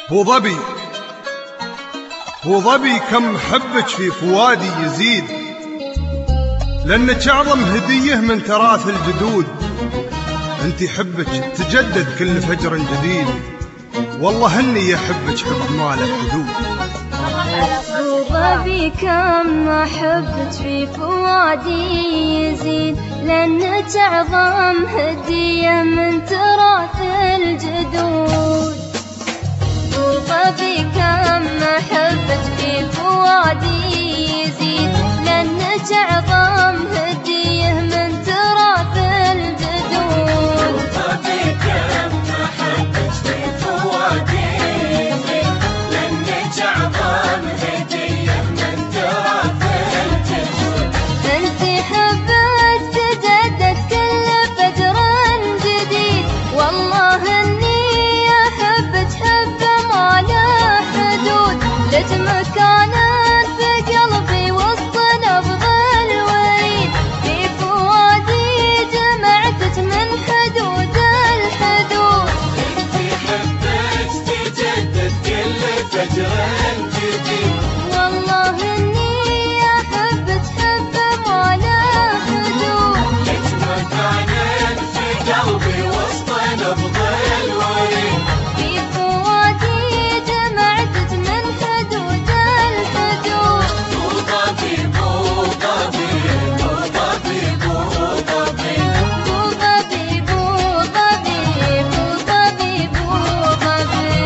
هو ظبي كم حبك في فؤادي يزيد، لأنك أعظم هدية من تراث الجدود. انتي حبك تجدد كل فجر جديد، والله اني يحبك حب ما له حدود. ظبي كم أحبك في فؤادي يزيد، لأنك أعظم هدية من تراث الجدود. ظبي كم أحبك في فؤادي يزيد، لأنك أعظم هدية من تراث الجدود. ظبي كم أحبك في فؤادي يزيد، لأنك أعظم هدية من تراث الجدود. انتي حبك تجدد كل فجر جديد، والله اني احبك حب ما له حدود. لك مكان في قلبي وسط نبض الوريد، في فؤادي جمعتك من حدود الحدود. انتي حبك تجدد كل فجر جديد، والله اني احبك حب ما له حدود. لك مكان في قلبي وسط نبض الوريد. في فؤادي جمعتك من حدود الحدود. ظبي بو ظبي بو ظبي بو ظبي بو ظبي بو ظبي بو ظبي بو ظبي.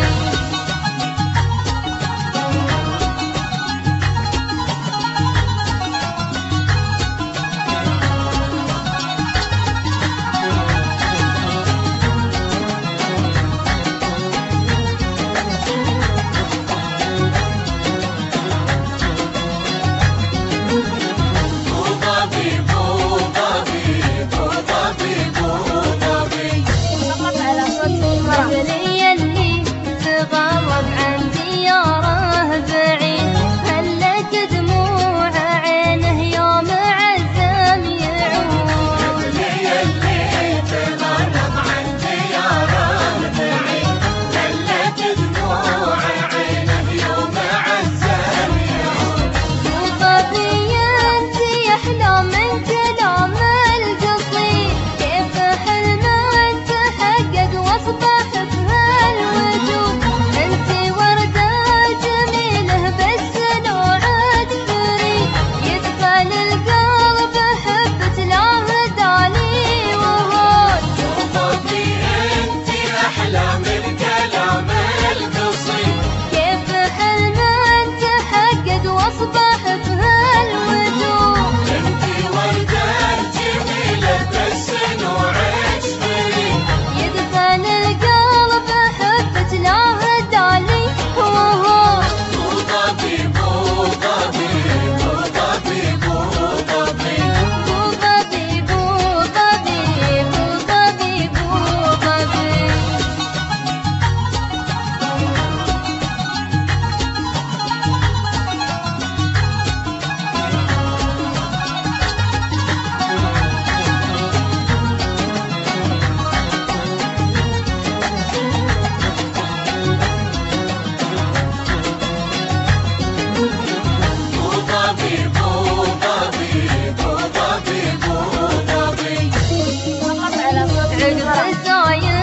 ظبي اللي تغرب عن دياره بعيد، خلت دموع عينه يوم عزم يعود. اللي تغرب عن دياره بعيد، خلت دموع عينه يوم عزم يعود. وظبي انتي احلى من كلام القصيد، كيف حلمك تحقق واصبح بهالوجود. انتي وردة جميلة بس نوعك فريد، يدخل القلب حبك لا دالي وهود. ظبي انتي احلى من كلام القصيد، كيف حلمك تحقق واصبح بهالوجود. انتي وردة جميلة بس نوعك فريد. يدخل القلب حبك لا دالي وهود. ظبي بو ظبي بو ظبي بو ظبي بو ظبي بو ظبي بو ظبي بو ظبي. ظبي بو ظبي بو ظبي بو ظبي عقب زايد